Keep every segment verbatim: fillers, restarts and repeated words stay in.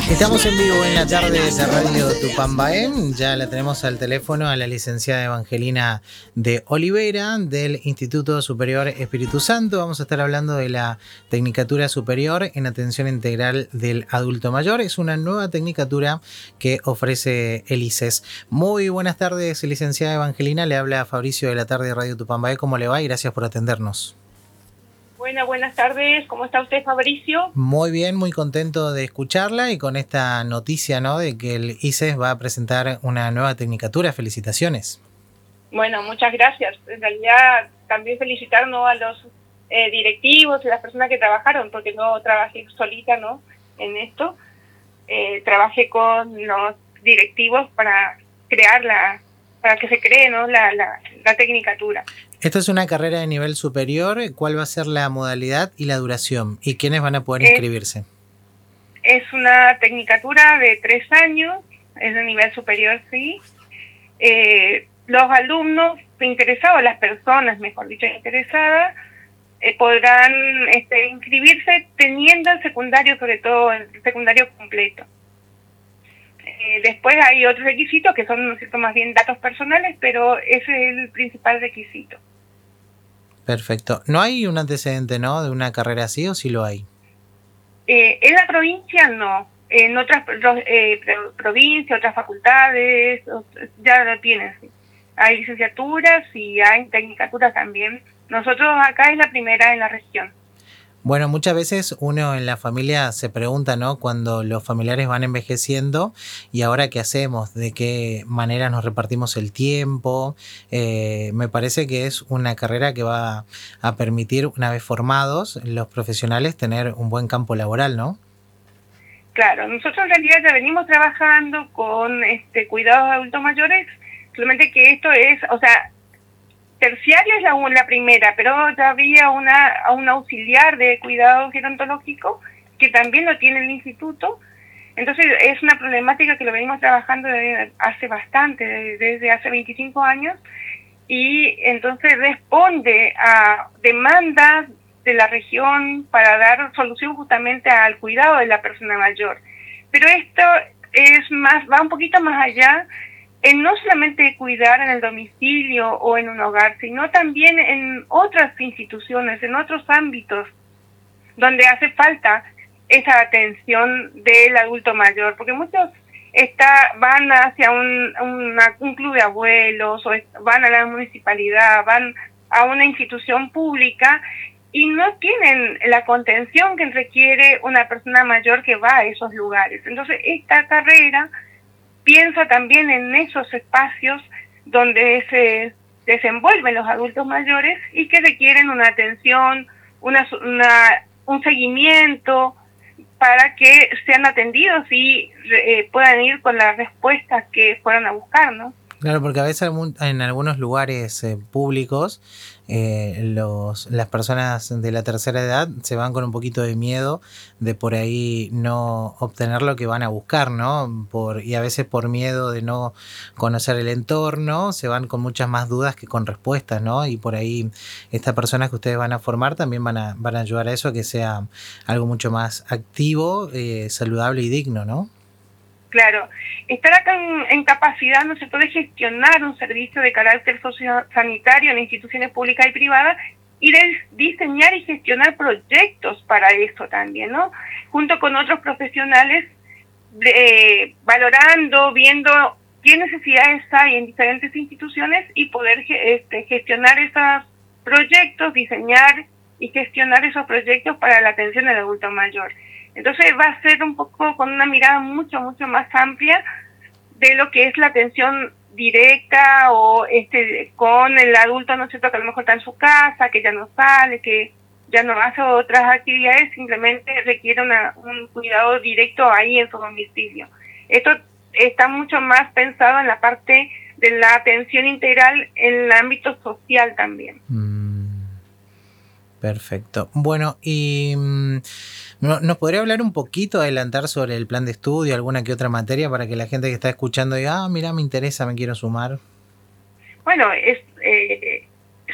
Estamos en vivo en la tarde de Radio Tupambaén. Ya la tenemos al teléfono a la licenciada Evangelina de Olivera del Instituto Superior Espíritu Santo. Vamos a estar hablando de la Tecnicatura Superior en Atención Integral del Adulto Mayor. Es una nueva tecnicatura que ofrece el I C E S. Muy buenas tardes, licenciada Evangelina. Le habla Fabricio de la tarde de Radio Tupambaén. ¿Cómo le va? Y gracias por atendernos. Buenas, buenas tardes. ¿Cómo está usted, Fabricio? Muy bien, muy contento de escucharla y con esta noticia, ¿no?, de que el I C E S va a presentar una nueva tecnicatura. Felicitaciones. Bueno, muchas gracias. En realidad, también felicitar, ¿no?, a los eh, directivos y las personas que trabajaron, porque no trabajé solita, ¿no?, en esto. Eh, trabajé con los directivos para crear la, para que se cree, ¿no?, la, la, la tecnicatura. Esta es una carrera de nivel superior. ¿Cuál va a ser la modalidad y la duración? ¿Y quiénes van a poder es, inscribirse? Es una tecnicatura de tres años, es de nivel superior, sí. Eh, los alumnos interesados, las personas, mejor dicho, interesadas, eh, podrán este, inscribirse teniendo el secundario, sobre todo el secundario completo. Eh, después hay otros requisitos que son, ¿no es cierto?, más bien datos personales, pero ese es el principal requisito. Perfecto. ¿No hay un antecedente, no, de una carrera así, o sí lo hay? Eh, en la provincia no. En otras eh, provincias, otras facultades, ya lo tienen. Sí. Hay licenciaturas y hay tecnicaturas también. Nosotros acá es la primera en la región. Bueno, muchas veces uno en la familia se pregunta, ¿no?, cuando los familiares van envejeciendo, ¿y ahora qué hacemos? ¿De qué manera nos repartimos el tiempo? Eh, me parece que es una carrera que va a permitir, una vez formados los profesionales, tener un buen campo laboral, ¿no? Claro, nosotros en realidad ya venimos trabajando con este cuidados de adultos mayores, solamente que esto es, o sea, terciario es la, la primera, pero ya había una, un auxiliar de cuidado gerontológico que también lo tiene el instituto. Entonces es una problemática que lo venimos trabajando desde hace bastante, desde hace veinticinco años, y entonces responde a demandas de la región para dar solución justamente al cuidado de la persona mayor. Pero esto es más, va un poquito más allá, en no solamente cuidar en el domicilio o en un hogar, sino también en otras instituciones, en otros ámbitos donde hace falta esa atención del adulto mayor, porque muchos está, van hacia un, una, un club de abuelos, o van a la municipalidad, van a una institución pública y no tienen la contención que requiere una persona mayor que va a esos lugares. Entonces, esta carrera piensa también en esos espacios donde se desenvuelven los adultos mayores y que requieren una atención, una, una, un seguimiento para que sean atendidos y eh, puedan ir con las respuestas que fueron a buscar, ¿no? Claro, porque a veces en algunos lugares eh, públicos eh, los, las personas de la tercera edad se van con un poquito de miedo de por ahí no obtener lo que van a buscar, ¿no? Por, y a veces por miedo de no conocer el entorno se van con muchas más dudas que con respuestas, ¿no? Y por ahí estas personas que ustedes van a formar también van a, van a ayudar a eso, a que sea algo mucho más activo, eh, saludable y digno, ¿no? Claro, estar acá en, en capacidad no se puede gestionar un servicio de carácter sociosanitario en instituciones públicas y privadas y de diseñar y gestionar proyectos para eso también, ¿no? Junto con otros profesionales, eh, valorando, viendo qué necesidades hay en diferentes instituciones y poder este, gestionar esos proyectos, diseñar y gestionar esos proyectos para la atención del adulto mayor. Entonces va a ser un poco con una mirada mucho, mucho más amplia de lo que es la atención directa o este con el adulto, ¿no es cierto?, que a lo mejor está en su casa, que ya no sale, que ya no hace otras actividades, simplemente requiere una, un cuidado directo ahí en su domicilio. Esto está mucho más pensado en la parte de la atención integral en el ámbito social también. Mm. Perfecto. Bueno, y ¿nos podría hablar un poquito, adelantar sobre el plan de estudio, alguna que otra materia, para que la gente que está escuchando diga, ah, mira, me interesa, me quiero sumar? Bueno, es, eh,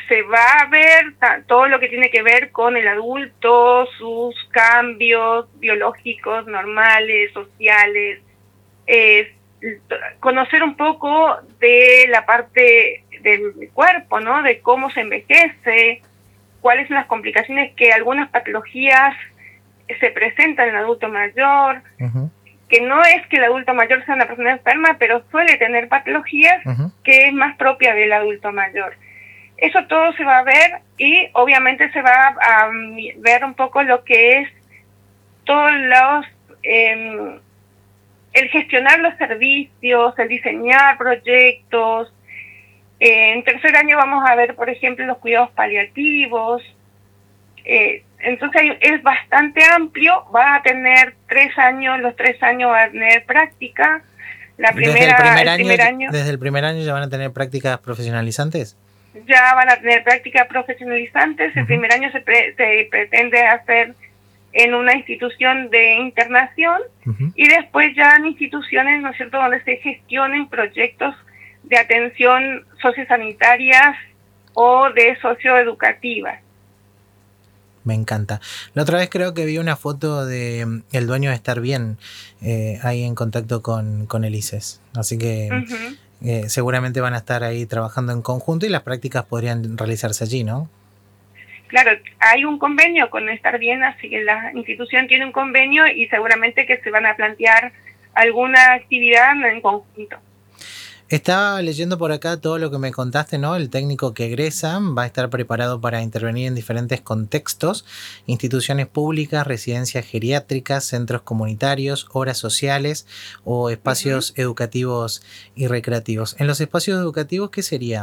se va a ver ta- todo lo que tiene que ver con el adulto, sus cambios biológicos, normales, sociales, eh, conocer un poco de la parte del cuerpo, ¿no? De cómo se envejece, cuáles son las complicaciones que algunas patologías se presentan en el adulto mayor, Uh-huh. que no es que el adulto mayor sea una persona enferma, pero suele tener patologías Uh-huh. que es más propia del adulto mayor. Eso todo se va a ver y obviamente se va a, a ver un poco lo que es todos los... Eh, el gestionar los servicios, el diseñar proyectos. Eh, en tercer año vamos a ver, por ejemplo, los cuidados paliativos. Eh, entonces es bastante amplio, va a tener tres años, los tres años va a tener práctica. La primera, desde el primer, el año, primer año, desde el primer año ya van a tener prácticas profesionalizantes. Ya van a tener prácticas profesionalizantes. El Uh-huh. primer año se, pre, se pretende hacer en una institución de internación Uh-huh. y después ya en instituciones, ¿no es cierto?, donde se gestionen proyectos de atención sociosanitarias o de socioeducativas. Me encanta. La otra vez creo que vi una foto de mm, el dueño de Estar Bien eh, ahí en contacto con, con el I C E S. Así que Uh-huh. eh, seguramente van a estar ahí trabajando en conjunto y las prácticas podrían realizarse allí, ¿no? Claro, hay un convenio con Estar Bien, así que la institución tiene un convenio y seguramente que se van a plantear alguna actividad en conjunto. Estaba leyendo por acá todo lo que me contaste, ¿no? El técnico que egresa va a estar preparado para intervenir en diferentes contextos, instituciones públicas, residencias geriátricas, centros comunitarios, obras sociales o espacios uh-huh. educativos y recreativos. En los espacios educativos, ¿qué sería?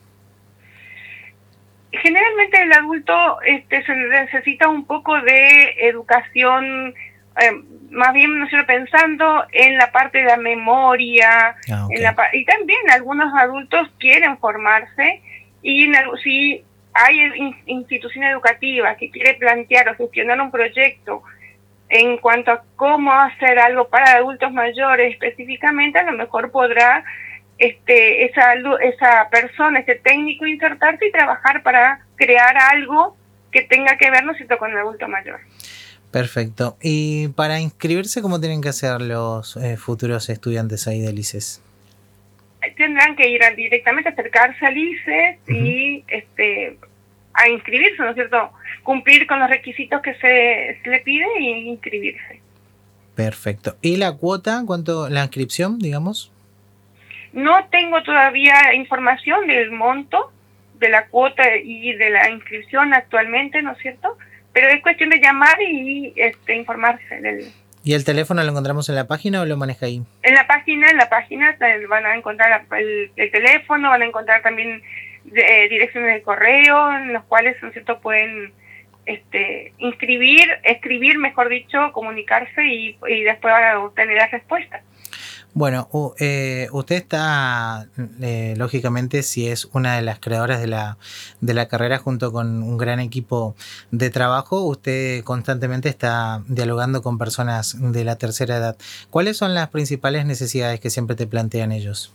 Generalmente el adulto este, se necesita un poco de educación, eh, más bien no sé, pensando en la parte de la memoria, ah, okay. en la, y también algunos adultos quieren formarse y en, si hay in, institución educativa que quiere plantear o gestionar un proyecto en cuanto a cómo hacer algo para adultos mayores específicamente, a lo mejor podrá Este, esa, esa persona, ese técnico insertarse y trabajar para crear algo que tenga que ver, ¿no es cierto?, con el adulto mayor. Perfecto. ¿Y para inscribirse cómo tienen que hacer los eh, futuros estudiantes ahí del I C E S? Tendrán que ir a, directamente a acercarse al I C E S uh-huh. y este, a inscribirse, ¿no es cierto?, cumplir con los requisitos que se, se le pide y inscribirse. Perfecto. ¿Y la cuota, cuánto, la inscripción, digamos? No tengo todavía información del monto de la cuota y de la inscripción actualmente, ¿no es cierto? Pero es cuestión de llamar y este, informarse. Del... ¿Y el teléfono lo encontramos en la página o lo maneja ahí? En la página, en la página van a encontrar el, el teléfono, van a encontrar también eh, direcciones de correo en los cuales, ¿no es cierto?, pueden este, inscribir, escribir, mejor dicho, comunicarse y, y después van a obtener las respuestas. Bueno, uh, eh, usted está, eh, lógicamente, si es una de las creadoras de la, de la carrera junto con un gran equipo de trabajo, usted constantemente está dialogando con personas de la tercera edad. ¿Cuáles son las principales necesidades que siempre te plantean ellos?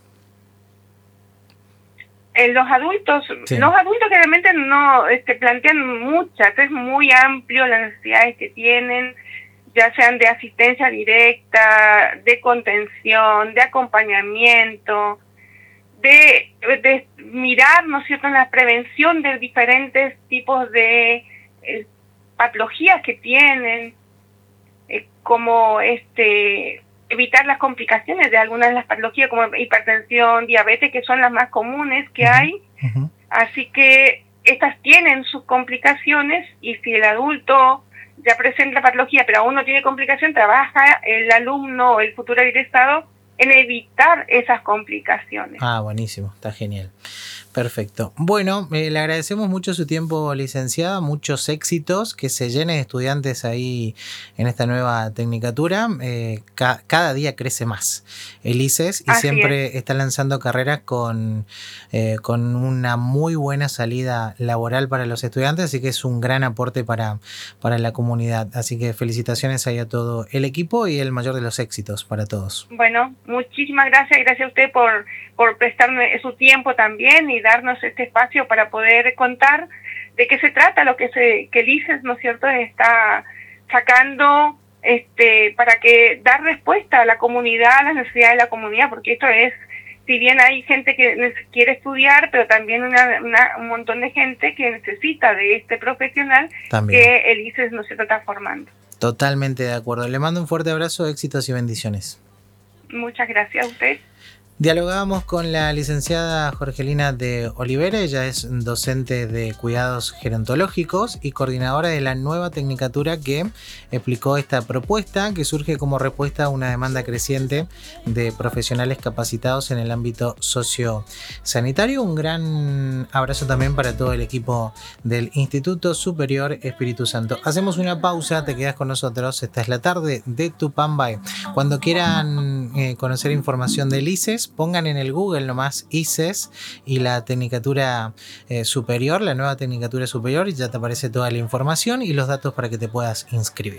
Eh, los adultos, sí. los adultos realmente no este, plantean muchas, es muy amplio las necesidades que tienen, ya sean de asistencia directa, de contención, de acompañamiento, de, de mirar, ¿no es cierto?, en la prevención de diferentes tipos de eh, patologías que tienen, eh, como este evitar las complicaciones de algunas de las patologías, como hipertensión, diabetes, que son las más comunes que uh-huh. hay. Uh-huh. Así que estas tienen sus complicaciones y si el adulto ya presenta patología, pero aún no tiene complicación, trabaja el alumno o el futuro egresado en evitar esas complicaciones. Ah, buenísimo, está genial. Perfecto. Bueno, eh, le agradecemos mucho su tiempo, licenciada, muchos éxitos, que se llene de estudiantes ahí en esta nueva tecnicatura. Eh, ca- cada día crece más el I C E S y Así siempre es. está lanzando carreras con, eh, con una muy buena salida laboral para los estudiantes, así que es un gran aporte para, para la comunidad. Así que felicitaciones ahí a todo el equipo y el mayor de los éxitos para todos. Bueno, muchísimas gracias, gracias a usted por, por prestarme su tiempo también y y darnos este espacio para poder contar de qué se trata, lo que se que el I C E S, ¿no es cierto?, está sacando este para que dar respuesta a la comunidad, a las necesidades de la comunidad, porque esto es, si bien hay gente que quiere estudiar, pero también una, una, un montón de gente que necesita de este profesional también, que el I C E S, ¿no es cierto?, está formando. Totalmente de acuerdo. Le mando un fuerte abrazo, éxitos y bendiciones. Muchas gracias a usted. Dialogábamos con la licenciada Jorgelina de Olivera. Ella es docente de cuidados gerontológicos y coordinadora de la nueva tecnicatura que explicó esta propuesta, que surge como respuesta a una demanda creciente de profesionales capacitados en el ámbito sociosanitario. Un gran abrazo también para todo el equipo del Instituto Superior Espíritu Santo. Hacemos una pausa, te quedas con nosotros. Esta es la tarde de Tupambay. Cuando quieran eh, conocer información del I C E S, pongan en el Google nomás I C E S y la tecnicatura eh, superior, la nueva tecnicatura superior, y ya te aparece toda la información y los datos para que te puedas inscribir.